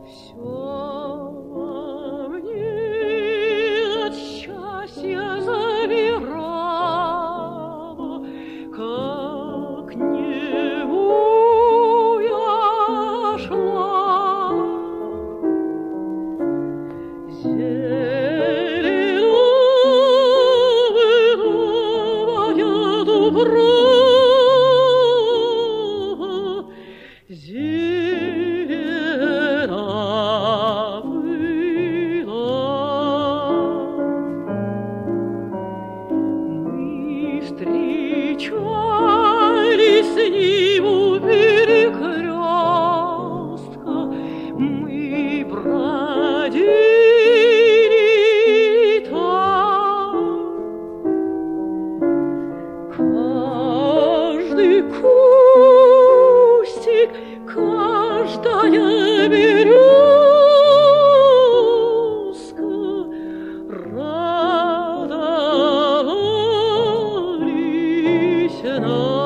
Всё во мне от счастья замирало, как к нему я шла. Зеленая дуброва, зелена была. Мы встречались с ним у перекрестка, мы бродили там. Каждый кустик, каждая березка радовались нам.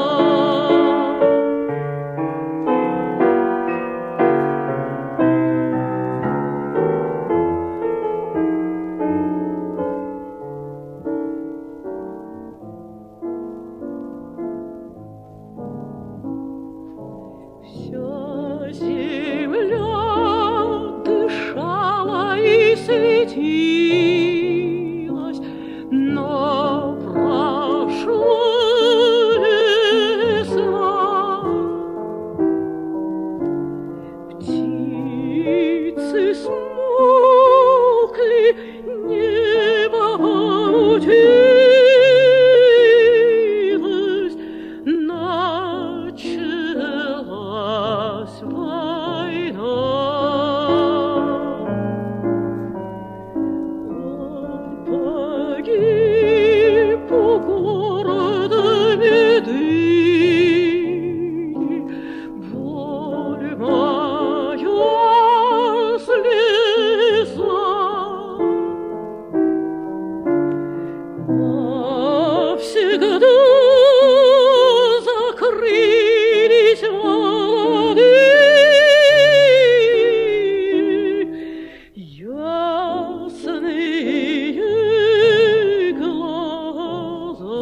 Вся земля дышала и светилась, но прошла весна. Птицы смолкли, небо помутилось, началась война. Он погиб у города Медынь, боль моя слеза. Навсегда закрылись молодые ясные глаза.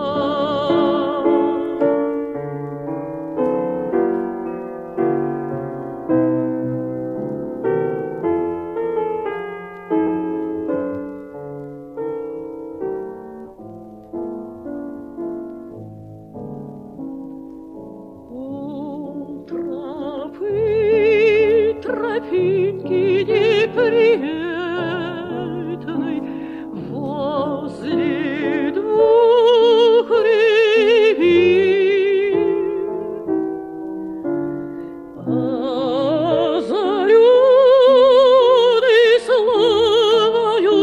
У тропы тропинки неприветной, возле двух рябин, озаренный славою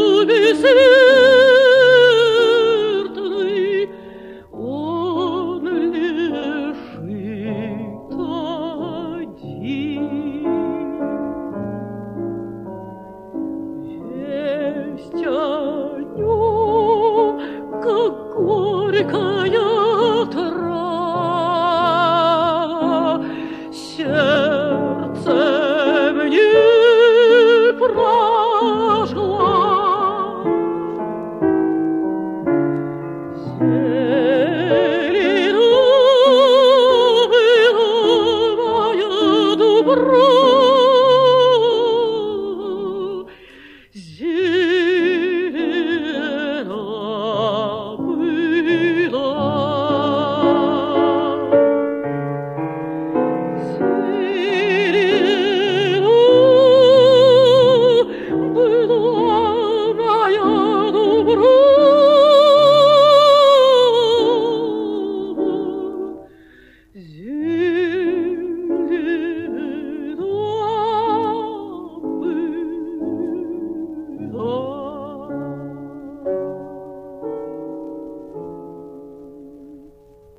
бессмертной, он лежит один. Весть о нем, как горькая трава, сердце мне прожгла. Зелена была моя дуброва,